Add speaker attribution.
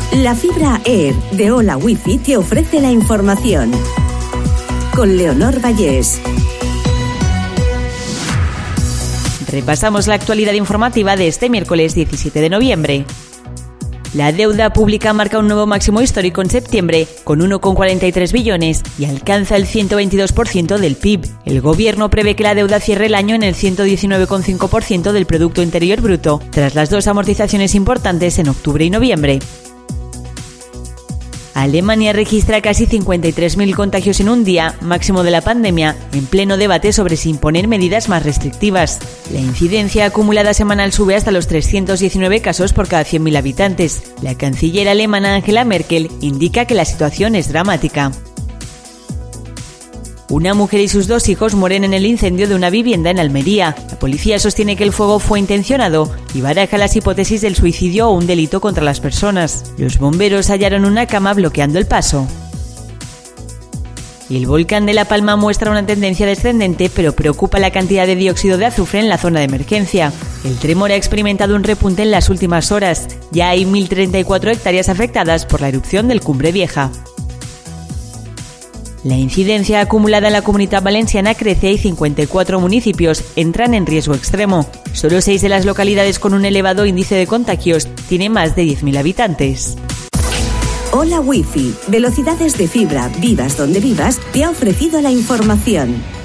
Speaker 1: La fibra Air de Hola Wifi te ofrece la información. Con Leonor Vallés.
Speaker 2: Repasamos la actualidad informativa de este miércoles 17 de noviembre. La deuda pública marca un nuevo máximo histórico en septiembre, con 1,43 billones, y alcanza el 122% del PIB. El gobierno prevé que la deuda cierre el año en el 119,5% del Producto Interior Bruto, tras las dos amortizaciones importantes en octubre y noviembre. Alemania registra casi 53.000 contagios en un día, máximo de la pandemia, en pleno debate sobre si imponer medidas más restrictivas. La incidencia acumulada semanal sube hasta los 319 casos por cada 100.000 habitantes. La canciller alemana Angela Merkel indica que la situación es dramática. Una mujer y sus dos hijos mueren en el incendio de una vivienda en Almería. La policía sostiene que el fuego fue intencionado y baraja las hipótesis del suicidio o un delito contra las personas. Los bomberos hallaron una cama bloqueando el paso. El volcán de La Palma muestra una tendencia descendente, pero preocupa la cantidad de dióxido de azufre en la zona de emergencia. El tremor ha experimentado un repunte en las últimas horas. Ya hay 1.034 hectáreas afectadas por la erupción del Cumbre Vieja. La incidencia acumulada en la Comunitat Valenciana crece y 54 municipios entran en riesgo extremo. Solo 6 de las localidades con un elevado índice de contagios tienen más de 10.000 habitantes.
Speaker 1: Hola Wifi, velocidades de fibra, vivas donde vivas, te ha ofrecido la información.